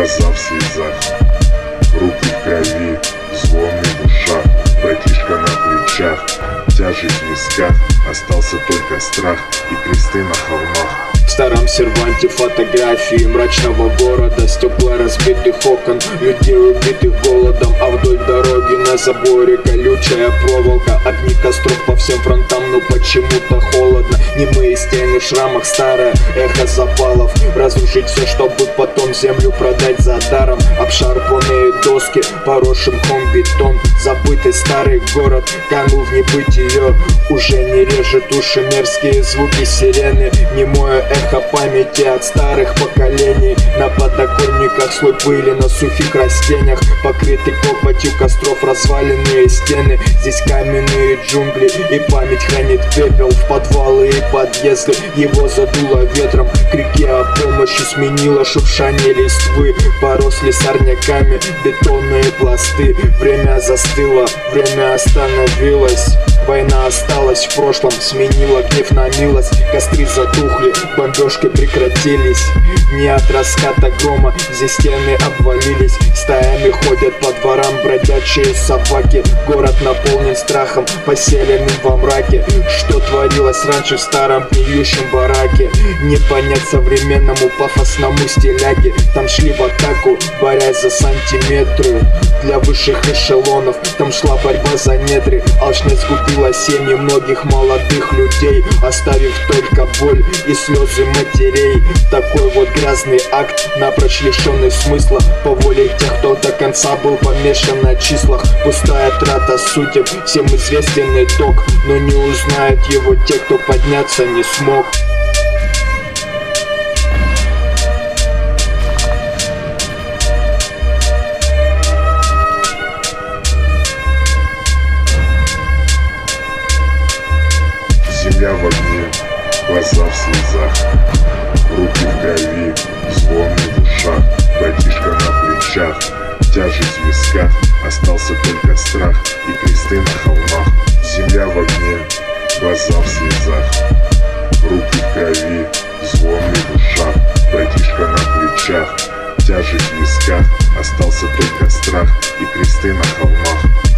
глаза в слезах, руки в крови, звоны в ушах, братишка на плечах, тяжесть в висках, остался только страх и кресты на холмах. В старом серванте фотографии мрачного города, стекла разбитых окон, людей убитых голодом, а вдоль дороги на заборе колючая проволока. Огни костров по всем фронтам, но почему-то холодно. Немые стены в шрамах, старое эхо запалов. Разрушить все, чтобы потом землю продать за даром. Обшарпанные доски, поросший мхом бетон. Забытый старый город канул в небытие. Уже не режет уши мерзкие звуки сирены. Немое эхо памяти от старых поколений. На подоконниках слой пыли, на сухих растениях, покрыты копотью костров разваленные стены. Здесь каменные джунгли, и память хранит пепел. В подвалы и подъезды его задуло ветром. Крики о помощи сменило шуршание листвы. Поросли сорняками бетонные пласты. Время застыло, время остановилось. Война осталась в прошлом, сменила гнев на милость. Костры затухли, бомбежки прекратились. Не от раската грома здесь стены обвалились. Стаями ходят по дворам бродячие собаки. Город наполнен страхом, поселенным во мраке. Что творилось раньше в старом гниющем бараке, не понять современному пафосному стиляге. Там шли в атаку, борясь за сантиметры для высших эшелонов. Там шла борьба за недры. Алчность губила семьи многих молодых людей, оставив только боль и слезы матерей. Такой вот грязный акт, напрочь лишенный смысла, по воле тех, кто до конца был помешан на числах. Пустая трата судеб, всем известен итог, но не узнают его те, кто подняться не смог. Земля в огне, глаза в слезах, руки в крови, звоны в ушах, братишка на плечах, тяжесть в висках, остался только страх и кресты на холмах. Земля в огне, глаза в слезах, руки в крови, звоны в ушах, братишка на плечах, тяжесть в висках, остался только страх и кресты на холмах.